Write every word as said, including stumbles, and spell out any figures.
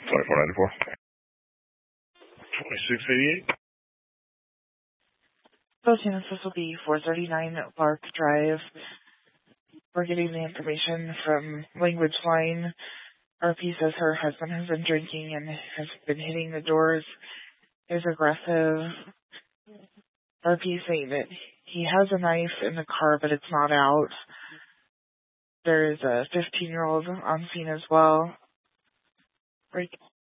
twenty-four ninety-four. twenty-six eighty-eight. So, Janice, this will be four thirty-nine Lark Drive. We're getting the information from Language Line. R P says her husband has been drinking and has been hitting the doors. Is aggressive. R P saying that he has a knife in the car, but it's not out. There is a fifteen-year-old on scene as well. Right.